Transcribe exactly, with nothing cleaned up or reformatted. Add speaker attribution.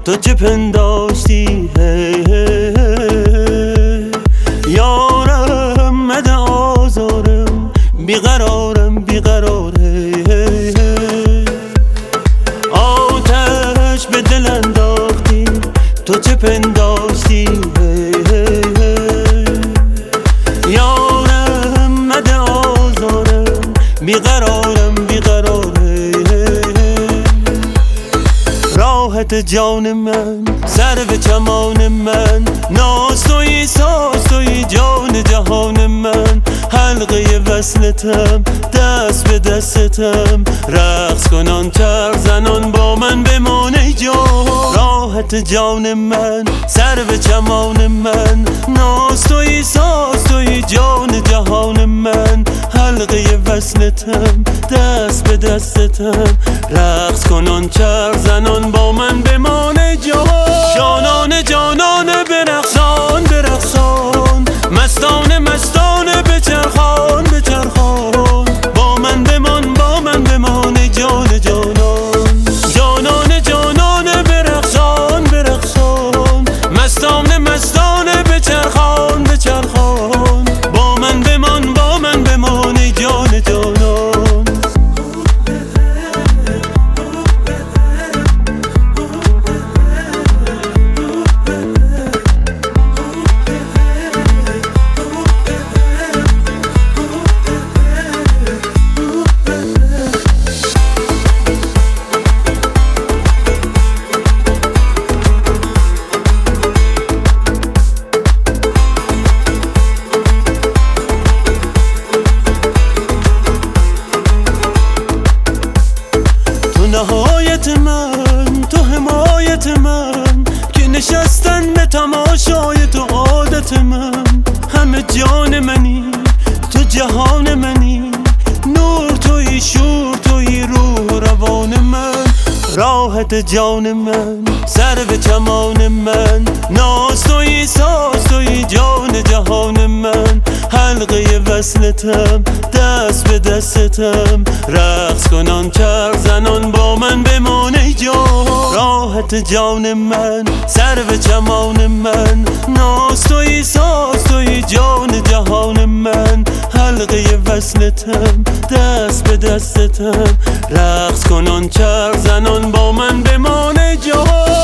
Speaker 1: تو چه پنداشتی هی هی هی. یارم مده آزارم، بیقرارم بیقرار هی هی هی. آتش به دل انداختی تو چه پنداشتی هی هی هی. یارم مده آزارم، بیقرارم بیقرار هی هی هی. راحت جان من سر به چمان من، ناز توی ساز توی جان جهان من. حلقه وصلتم دست به دستتم، رقص کنان چرخ زنان با من بمان ای جان. راحت جان من سر به چمان من، ناز توی ساز توی جان جهان من. حلقه وصلتم دست به دستتم، رقص کنان چرخ زنان با من بمان ای جان. جانان جانان برقصان برقصان، مستانه مستانه بچرخان بچرخان. با من بمان با من بمان ای جان جانان. جانان جانان برقصان برقصان، مستانه مستانه بچرخان بچرخان. با من بمان با من بمان ای جان جانان. نهایت من تو حمایت من، که نشستن به تماشای تو عادت من. همه جان منی تو جهان منی، نور توی شور توی روح روان من. راحت جان من سر به چمان من، ناز توی ساز توی جان جهان من. حلقه وصلتم دست به دستتم، رقص کنان چرخ زنان با من بمان ای جان. راحت جان من سر به چمان من، ناز توی ساز توی جان جهان من. حلقه وصلتم دست به دستتم، رقص کنان چرخ زنان با من بمان ای جان.